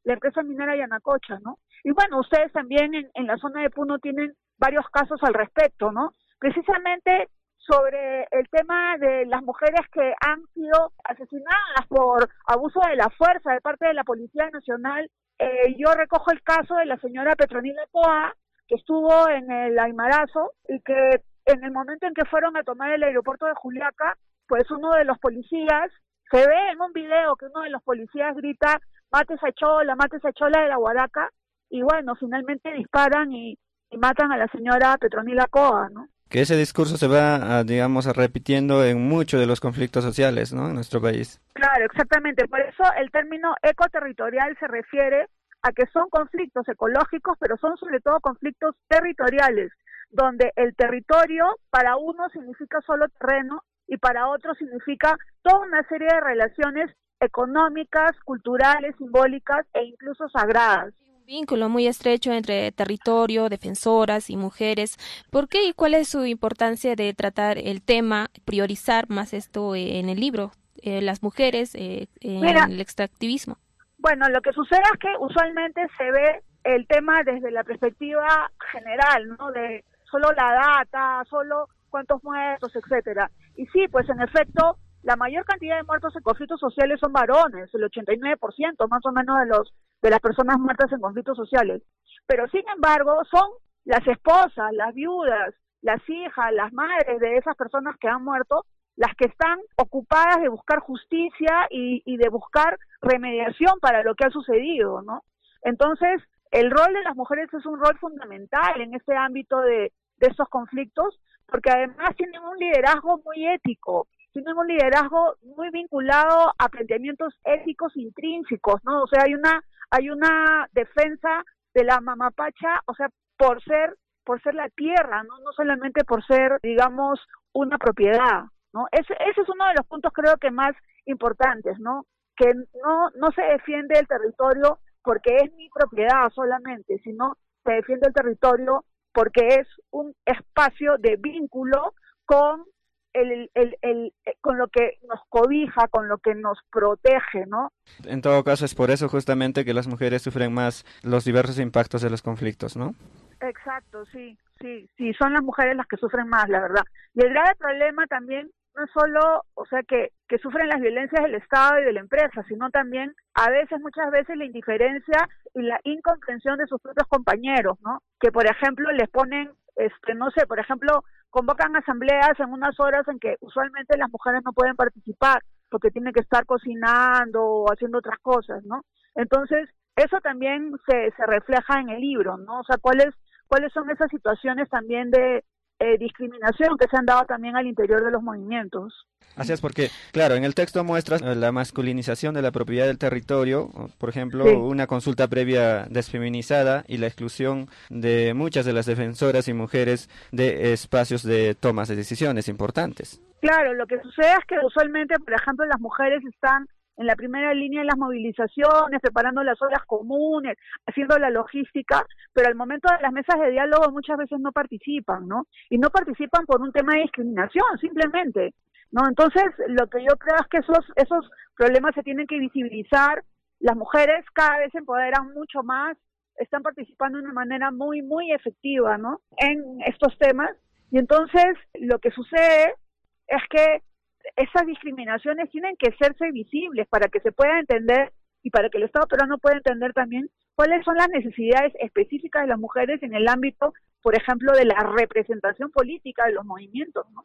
la empresa minera Yanacocha, ¿no? Y bueno, ustedes también en, en la zona de Puno tienen varios casos al respecto, ¿no? Precisamente sobre el tema de las mujeres que han sido asesinadas por abuso de la fuerza de parte de la Policía Nacional, eh, yo recojo el caso de la señora Petronila Coa, que estuvo en el Aymarazo y que en el momento en que fueron a tomar el aeropuerto de Juliaca, pues uno de los policías, se ve en un video que uno de los policías grita, mate esa chola, mate esa chola de la Huaraca, y bueno, finalmente disparan y, y matan a la señora Petronila Coa, ¿no? Que ese discurso se va, digamos, repitiendo en muchos de los conflictos sociales, ¿no?, en nuestro país. Claro, exactamente. Por eso el término ecoterritorial se refiere a que son conflictos ecológicos, pero son sobre todo conflictos territoriales, donde el territorio para uno significa solo terreno y para otro significa toda una serie de relaciones económicas, culturales, simbólicas e incluso sagradas. Vínculo muy estrecho entre territorio, defensoras y mujeres. ¿Por qué y cuál es su importancia de tratar el tema, priorizar más esto en el libro, eh, las mujeres eh, en Mira, el extractivismo? Bueno, lo que sucede es que usualmente se ve el tema desde la perspectiva general, ¿no? De solo la data, solo cuántos muertos, etcétera. Y sí, pues en efecto, la mayor cantidad de muertos en conflictos sociales son varones, el ochenta y nueve por ciento más o menos de los de las personas muertas en conflictos sociales. Pero sin embargo, son las esposas, las viudas, las hijas, las madres de esas personas que han muerto, las que están ocupadas de buscar justicia y, y de buscar remediación para lo que ha sucedido, ¿no? Entonces, el rol de las mujeres es un rol fundamental en este ámbito de, de estos conflictos, porque además tienen un liderazgo muy ético, tienen un liderazgo muy vinculado a planteamientos éticos intrínsecos, ¿no? O sea, hay una hay una defensa de la mamapacha, o sea, por ser por ser la tierra, no no solamente por ser, digamos, una propiedad, ¿no? Ese ese es uno de los puntos creo que más importantes, ¿no? Que no no se defiende el territorio porque es mi propiedad solamente, sino se defiende el territorio porque es un espacio de vínculo con El, el, el, el, con lo que nos cobija, con lo que nos protege, ¿no? En todo caso es por eso justamente que las mujeres sufren más los diversos impactos de los conflictos, ¿no? Exacto, sí, sí, sí, son las mujeres las que sufren más, la verdad. Y el grave problema también no es solo, o sea, que, que sufren las violencias del Estado y de la empresa, sino también a veces, muchas veces, la indiferencia y la incomprensión de sus propios compañeros, ¿no? Que, por ejemplo, les ponen, este, no sé, por ejemplo, convocan asambleas en unas horas en que usualmente las mujeres no pueden participar porque tienen que estar cocinando o haciendo otras cosas, ¿no? Entonces, eso también se, se refleja en el libro, ¿no? O sea, cuáles cuáles son esas situaciones también de eh, discriminación que se han dado también al interior de los movimientos. Así es, porque, claro, en el texto muestras la masculinización de la propiedad del territorio, por ejemplo, sí. Una consulta previa desfeminizada y la exclusión de muchas de las defensoras y mujeres de espacios de tomas de decisiones importantes. Claro, lo que sucede es que usualmente, por ejemplo, las mujeres están en la primera línea de las movilizaciones, preparando las obras comunes, haciendo la logística, pero al momento de las mesas de diálogo muchas veces no participan, ¿no? Y no participan por un tema de discriminación, simplemente, ¿no? Entonces, lo que yo creo es que esos esos problemas se tienen que visibilizar. Las mujeres cada vez se empoderan mucho más, están participando de una manera muy, muy efectiva, ¿no?, en estos temas. Y entonces, lo que sucede es que esas discriminaciones tienen que hacerse visibles para que se pueda entender y para que el Estado peruano pueda entender también cuáles son las necesidades específicas de las mujeres en el ámbito, por ejemplo, de la representación política de los movimientos, ¿no?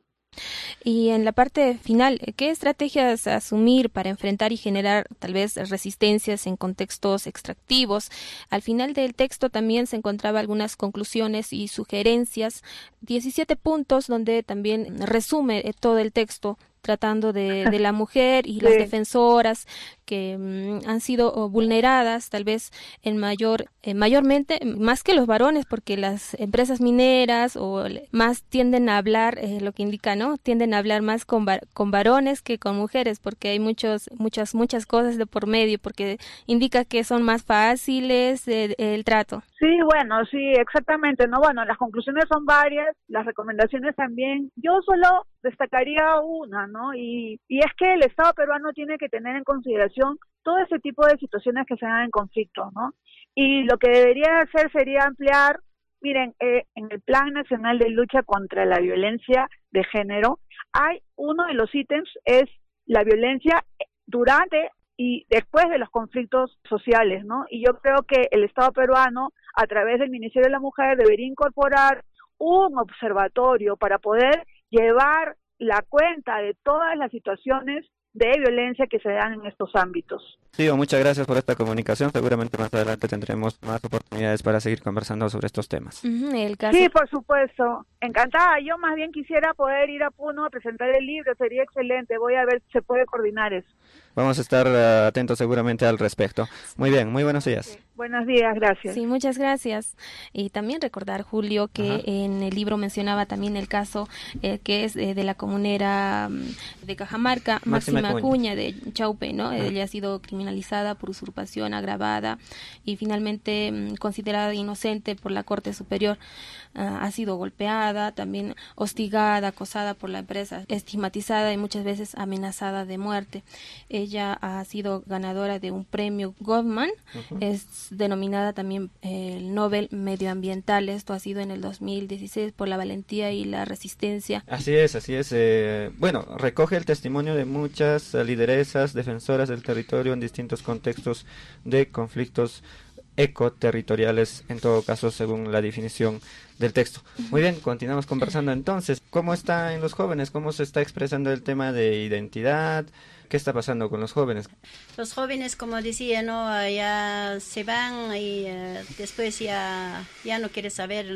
Y en la parte final, ¿qué estrategias asumir para enfrentar y generar tal vez resistencias en contextos extractivos? Al final del texto también se encontraba algunas conclusiones y sugerencias, diecisiete puntos donde también resume todo el texto tratando de, de la mujer y sí. Las defensoras que mm, han sido vulneradas tal vez en mayor eh, mayormente más que los varones, porque las empresas mineras o más tienden a hablar eh, lo que indica, ¿no? Tienden a hablar más con var- con varones que con mujeres, porque hay muchos muchas muchas cosas de por medio, porque indica que son más fáciles eh, el trato. Sí, bueno, sí, exactamente, no, bueno, las conclusiones son varias, las recomendaciones también. Yo solo destacaría una, ¿no? Y, y es que el Estado peruano tiene que tener en consideración todo ese tipo de situaciones que se dan en conflicto, ¿no? Y lo que debería hacer sería ampliar, miren, eh, en el Plan Nacional de Lucha contra la Violencia de Género, hay uno de los ítems, es la violencia durante y después de los conflictos sociales, ¿no? Y yo creo que el Estado peruano, a través del Ministerio de la Mujer, debería incorporar un observatorio para poder llevar la cuenta de todas las situaciones de violencia que se dan en estos ámbitos. Sí, muchas gracias por esta comunicación. Seguramente más adelante tendremos más oportunidades para seguir conversando sobre estos temas. Uh-huh, el caso... Sí, por supuesto. Encantada. Yo más bien quisiera poder ir a Puno a presentar el libro. Sería excelente. Voy a ver si se puede coordinar eso. Vamos a estar uh, atentos seguramente al respecto. Muy bien, muy buenos días. Sí. Buenos días, gracias. Sí, muchas gracias. Y también recordar, Julio, que Ajá. en el libro mencionaba también el caso eh, que es eh, de la comunera de Cajamarca, Máxima, Máxima Acuña, de Chaupe, ¿no? Ajá. Ella ha sido criminalizada por usurpación agravada y finalmente mm, considerada inocente por la Corte Superior. Uh, ha sido golpeada, también hostigada, acosada por la empresa, estigmatizada y muchas veces amenazada de muerte. Ella ha sido ganadora de un premio Goldman, uh-huh. es denominada también eh, el Nobel Medioambiental. Esto ha sido en el dos mil dieciséis por la valentía y la resistencia. Así es, así es. Eh, bueno, recoge el testimonio de muchas uh, lideresas, defensoras del territorio en distintos contextos de conflictos ecoterritoriales, en todo caso, según la definición del texto. Muy bien, continuamos conversando entonces. ¿Cómo está en los jóvenes? ¿Cómo se está expresando el tema de identidad? ¿Qué está pasando con los jóvenes? Los jóvenes, como decía, no, ya se van y uh, después ya, ya no quiere saber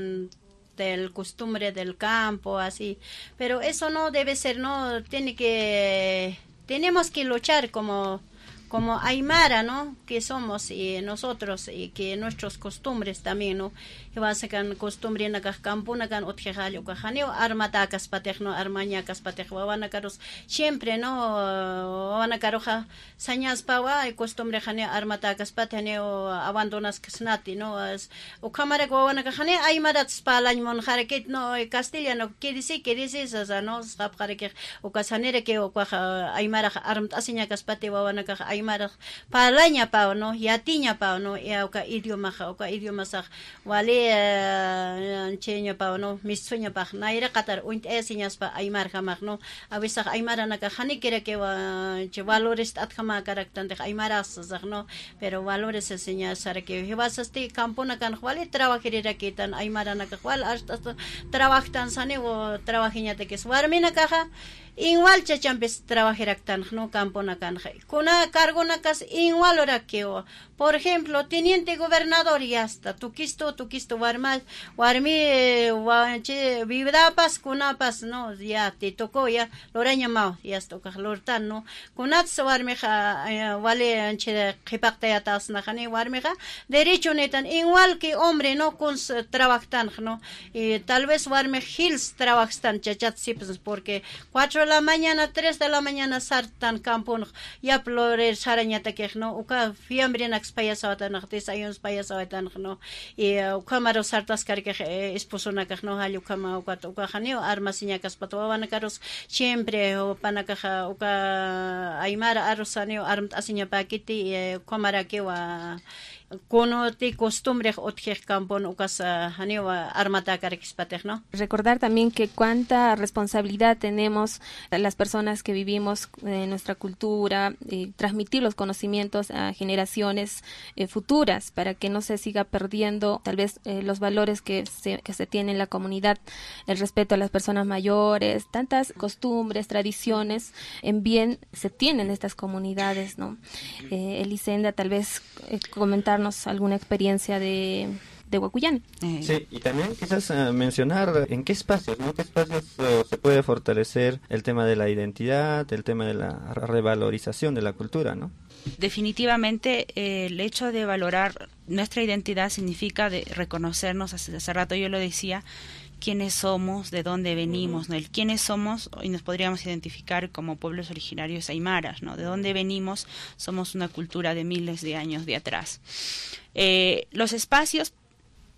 del costumbre del campo, así. Pero eso no debe ser, no, tiene que, tenemos que luchar como como aymara, ¿no? Que somos y nosotros y que nuestras costumbres también, ¿no? Que va a ser costumbre en la campo, na can otjejalio cajaneo, armatacas patejno, armañacas patejo, van a caros siempre, ¿no? Van a caroja sañas pawa y costumbre janeo armatacas pateneo abandonas casnati, ¿no? O cámara que van a cajaneo aymara spalañ mon jarequet, no castellano, ¿qué dice? ¿Qué dice? Esa, ¿no? Stap jareque o casanere que o cuaja aymara armat asiñacas pate van a caja aymara palaña pao, ¿no? Yatiña pao, ¿no? Ya oka idioma ja, oka idioma sa wale cheña pao, ¿no? Mis sueña pa naira qatar unt esiñas pa aymar jamar, ¿no? A veces aymara na cajani quiere que che valores at jama caractan de aymara sa, ¿no? Pero valores enseñas sara que vas este campo na can wale trabajar que tan aymara na wal hasta trabajan sane o trabajiña te que warmina caja igual chachampes trabajar tan no campo na canja kuna cargo na cas igual ora que o por ejemplo teniente gobernador y hasta tu quisto tu quisto warmal warmi wanche vibrapas kuna pas no ya te tocó ya loraña ma ya esto que lortan no kunat warmi ja vale anche qipaqta ya tas na khani warmi ja derecho netan igual que hombre no con trabajan no y tal vez warmi hills trabajan chachat sips porque cuatro de la mañana, tres de la mañana sartan campo ya plore sarañata que no uka fiambre na expayasawata na desayuno expayasawata no y cámara sartas carque esposo na no halu kama uka uka janeo armasiña caspatoa na caros siempre o panacaja uka aymara arosaneo armt asiña paquete cámara que wa cono te costumbre otjer campon ukasa hanewa armata carexpatej, ¿no? Recordar también que cuánta responsabilidad tenemos las personas que vivimos en nuestra cultura, eh, transmitir los conocimientos a generaciones eh, futuras para que no se siga perdiendo tal vez eh, los valores que se, que se tiene en la comunidad, el respeto a las personas mayores, tantas costumbres, tradiciones en bien se tienen en estas comunidades, ¿no? Eh, Elisenda, tal vez eh, comentar alguna experiencia de, de Huacuyán. Sí, y también quizás uh, mencionar en qué espacios, ¿no? ¿Qué espacios uh, se puede fortalecer el tema de la identidad, el tema de la revalorización de la cultura, ¿no? Definitivamente eh, el hecho de valorar nuestra identidad significa de reconocernos, hace, hace rato yo lo decía, quiénes somos, de dónde venimos, ¿no? El quiénes somos, hoy nos podríamos identificar como pueblos originarios aymaras, ¿no? De dónde venimos, somos una cultura de miles de años de atrás. Eh, los espacios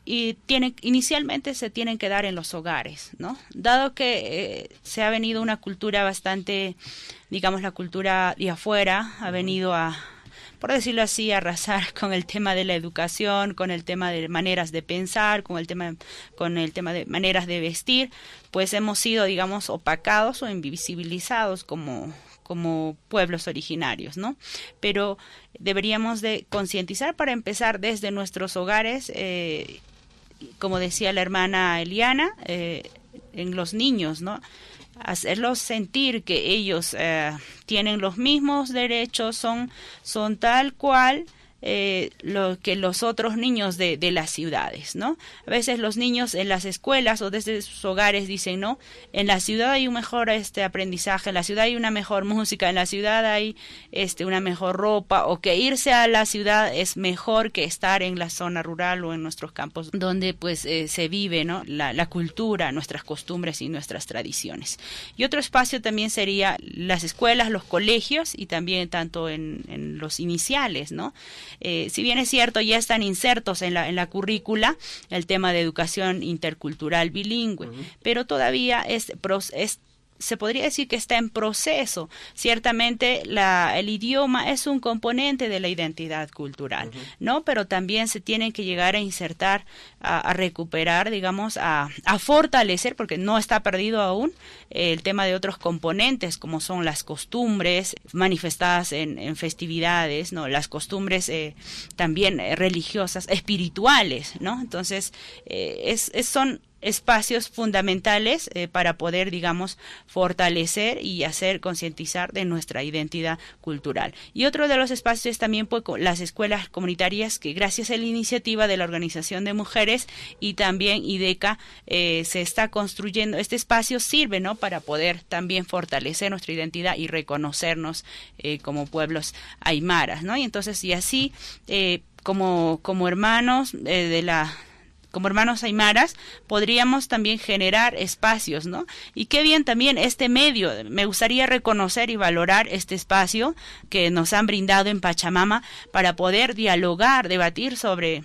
y tienen, inicialmente se tienen que dar en los hogares, ¿no? Dado que eh, se ha venido una cultura bastante, digamos, la cultura de afuera ha venido a, por decirlo así, arrasar con el tema de la educación, con el tema de maneras de pensar, con el tema, con el tema de maneras de vestir, pues hemos sido, digamos, opacados o invisibilizados como, como pueblos originarios, ¿no? Pero deberíamos de concientizar para empezar desde nuestros hogares, eh, como decía la hermana Eliana, eh, en los niños, ¿no? Hacerlos sentir que ellos eh, tienen los mismos derechos, son, son tal cual eh, lo que los otros niños de, de las ciudades, ¿no? A veces los niños en las escuelas o desde sus hogares dicen, no, en la ciudad hay un mejor este aprendizaje, en la ciudad hay una mejor música, en la ciudad hay este una mejor ropa, o que irse a la ciudad es mejor que estar en la zona rural o en nuestros campos donde pues eh, se vive, ¿no? la, la cultura, nuestras costumbres y nuestras tradiciones. Y otro espacio también sería las escuelas, los colegios y también tanto en, en los iniciales, ¿no? Eh, si bien es cierto, ya están insertos en la, en la currícula el tema de educación intercultural bilingüe, uh-huh. pero todavía es, es se podría decir que está en proceso. Ciertamente la, el idioma es un componente de la identidad cultural, uh-huh. ¿no? Pero también se tienen que llegar a insertar, a, a recuperar, digamos, a, a fortalecer, porque no está perdido aún, eh, el tema de otros componentes, como son las costumbres manifestadas en, en festividades, ¿no? Las costumbres eh, también eh, religiosas, espirituales, ¿no? Entonces, eh, es, es, son espacios fundamentales eh, para poder, digamos, fortalecer y hacer concientizar de nuestra identidad cultural. Y otro de los espacios es también pues, las escuelas comunitarias, que gracias a la iniciativa de la Organización de Mujeres y también IDECA eh, se está construyendo. Este espacio sirve, ¿no?, para poder también fortalecer nuestra identidad y reconocernos eh, como pueblos aymaras, ¿no? Y entonces, y así, eh, como, como hermanos eh, de la como hermanos aymaras, podríamos también generar espacios, ¿no? Y qué bien también este medio, me gustaría reconocer y valorar este espacio que nos han brindado en Pachamama para poder dialogar, debatir sobre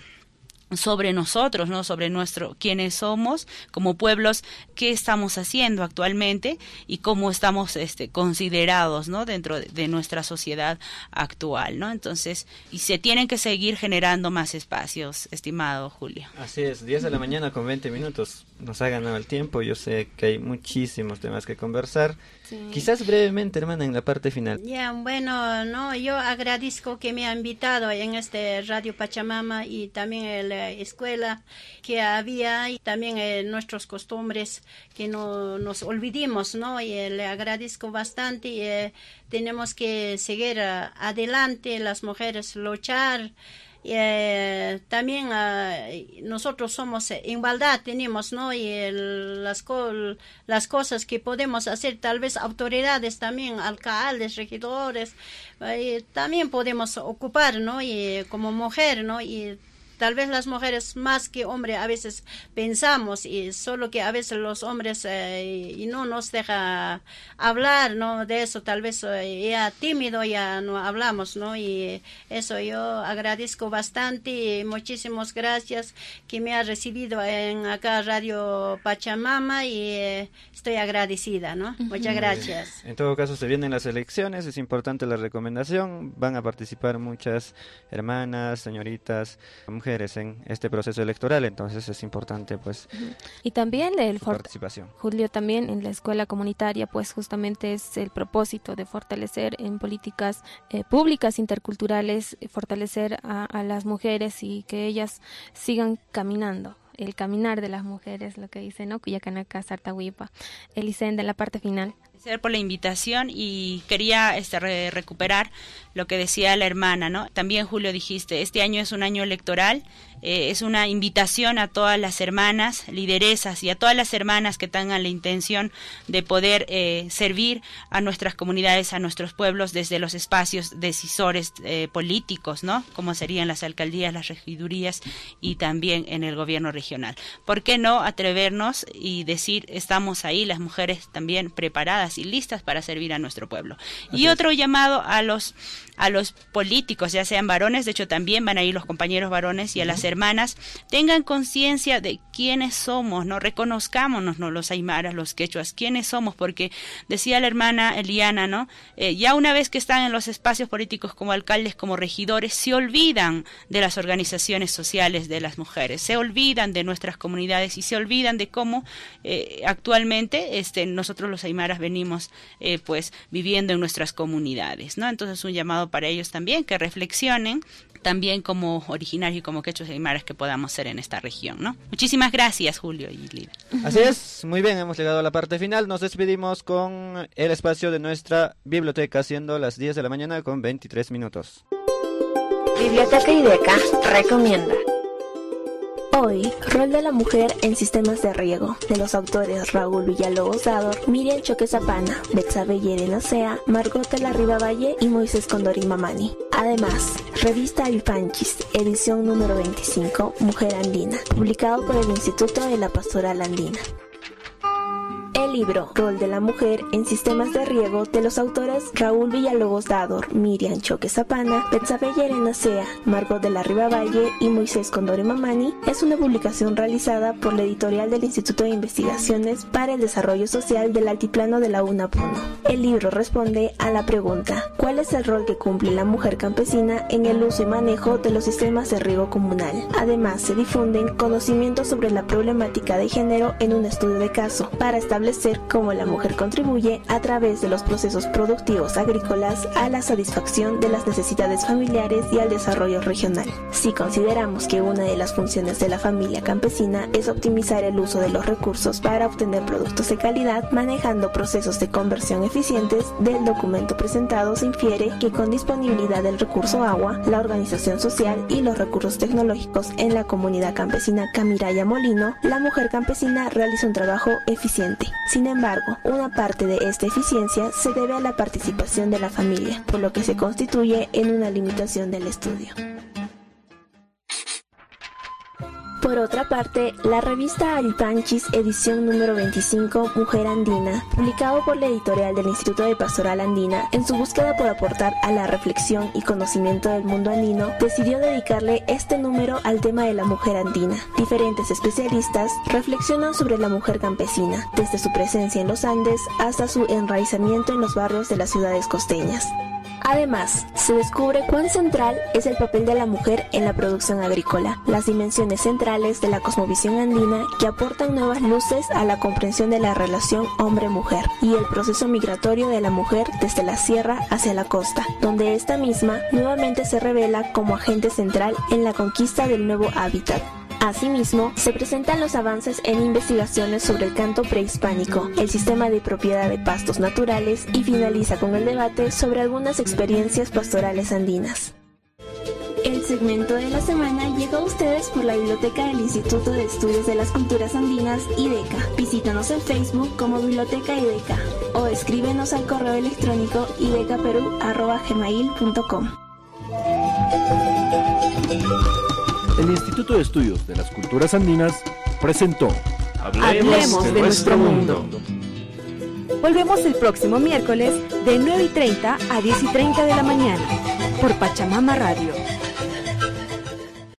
sobre nosotros, ¿no? Sobre nuestro, quiénes somos como pueblos, qué estamos haciendo actualmente y cómo estamos este, considerados, ¿no? Dentro de, de nuestra sociedad actual, ¿no? Entonces, y se tienen que seguir generando más espacios, estimado Julio. Así es, diez de la mañana con veinte minutos, nos ha ganado el tiempo, yo sé que hay muchísimos temas que conversar. Sí. Quizás brevemente, hermana, en la parte final. Ya, yeah, bueno, no, yo agradezco que me ha invitado en este Radio Pachamama y también en la escuela que había y también eh, nuestras costumbres que no nos olvidemos, ¿no? Y eh, le agradezco bastante y eh, tenemos que seguir uh, adelante, las mujeres luchar. Eh, también uh, nosotros somos eh, en igualdad tenemos, ¿no? Y el, las, co las cosas que podemos hacer, tal vez autoridades también, alcaldes, regidores, eh, también podemos ocupar, ¿no? Y como mujer, ¿no? Y tal vez las mujeres más que hombres a veces pensamos, y solo que a veces los hombres eh, y no nos deja hablar, ¿no? De eso tal vez eh, ya tímido ya no hablamos, ¿no? Y eso yo agradezco bastante y muchísimas gracias que me ha recibido en acá Radio Pachamama y eh, estoy agradecida, ¿no? Uh-huh. Muchas gracias. En todo caso se vienen las elecciones, es importante la recomendación, van a participar muchas hermanas, señoritas, mujeres en este proceso electoral, entonces es importante pues y también el participación. Julio, también en la escuela comunitaria pues justamente es el propósito de fortalecer en políticas eh, públicas interculturales, fortalecer a, a las mujeres y que ellas sigan caminando, el caminar de las mujeres, lo que dice, ¿no? Cuyacanacá, Sartahuipa. Elisenda, en la parte final. Por la invitación y quería este, re recuperar lo que decía la hermana, ¿no? También, Julio, dijiste, este año es un año electoral, eh, es una invitación a todas las hermanas, lideresas y a todas las hermanas que tengan la intención de poder eh, servir a nuestras comunidades, a nuestros pueblos desde los espacios decisores eh, políticos, ¿no? Como serían las alcaldías, las regidurías y también en el gobierno regional. ¿Por qué no atrevernos y decir, estamos ahí, las mujeres también preparadas preparadas y listas para servir a nuestro pueblo. Y otro llamado a los a los políticos, ya sean varones, de hecho también van a ir los compañeros varones, y a las hermanas, tengan conciencia de quiénes somos, no reconozcámonos, no los aymaras, los quechuas, quiénes somos, porque decía la hermana Eliana, ¿no? Eh, ya una vez que están en los espacios políticos como alcaldes, como regidores, se olvidan de las organizaciones sociales de las mujeres, se olvidan de nuestras comunidades y se olvidan de cómo eh, actualmente este, nosotros los aymaras venimos eh, pues viviendo en nuestras comunidades, ¿no? Entonces un llamado para ellos también, que reflexionen también como originarios y como quechos y aymaras que podamos ser en esta región, ¿no? Muchísimas gracias, Julio y Lida. Así es, muy bien, hemos llegado a la parte final. Nos despedimos con el espacio de nuestra biblioteca, siendo las diez de la mañana con veintitrés minutos. Biblioteca IDECA recomienda. Hoy, rol de la mujer en sistemas de riego, de los autores Raúl Villalobos Dador, Miriam Choque Zapana, Betsabe Llerena Sea, Margot de la Rivavalle y Moisés Condori Mamani. Además, revista Alpanchis, edición número veinticinco, Mujer Andina, publicado por el Instituto de la Pastoral Andina. El libro Rol de la mujer en sistemas de riego, de los autores Raúl Villalobos Dador, Miriam Choque Zapana, Betsabe Llerena Sea, Margot de la Rivavalle y Moisés Condori Mamani, es una publicación realizada por la editorial del Instituto de Investigaciones para el Desarrollo Social del Altiplano de la UNAPUNO. El libro responde a la pregunta: ¿cuál es el rol que cumple la mujer campesina en el uso y manejo de los sistemas de riego comunal? Además, se difunden conocimientos sobre la problemática de género en un estudio de caso, para establecer cómo la mujer contribuye a través de los procesos productivos agrícolas a la satisfacción de las necesidades familiares y al desarrollo regional. Si consideramos que una de las funciones de la familia campesina es optimizar el uso de los recursos para obtener productos de calidad, manejando procesos de conversión eficientes, del documento presentado se infiere que con disponibilidad del recurso agua, la organización social y los recursos tecnológicos en la comunidad campesina Camiraya Molino, la mujer campesina realiza un trabajo eficiente. Sin embargo, una parte de esta eficiencia se debe a la participación de la familia, por lo que se constituye en una limitación del estudio. Por otra parte, la revista Alpanchis, edición número veinticinco, Mujer Andina, publicado por la editorial del Instituto de Pastoral Andina, en su búsqueda por aportar a la reflexión y conocimiento del mundo andino, decidió dedicarle este número al tema de la mujer andina. Diferentes especialistas reflexionan sobre la mujer campesina, desde su presencia en los Andes hasta su enraizamiento en los barrios de las ciudades costeñas. Además, se descubre cuán central es el papel de la mujer en la producción agrícola, las dimensiones centrales de la cosmovisión andina que aportan nuevas luces a la comprensión de la relación hombre-mujer y el proceso migratorio de la mujer desde la sierra hacia la costa, donde esta misma nuevamente se revela como agente central en la conquista del nuevo hábitat. Asimismo, se presentan los avances en investigaciones sobre el canto prehispánico, el sistema de propiedad de pastos naturales y finaliza con el debate sobre algunas experiencias pastorales andinas. El segmento de la semana llegó a ustedes por la Biblioteca del Instituto de Estudios de las Culturas Andinas, IDECA. Visítanos en Facebook como Biblioteca IDECA o escríbenos al correo electrónico idecaperú arroba gmail punto com. El Instituto de Estudios de las Culturas Andinas presentó Hablemos, Hablemos de, de nuestro mundo. mundo. Volvemos el próximo miércoles de nueve y treinta a diez y treinta de la mañana por Pachamama Radio.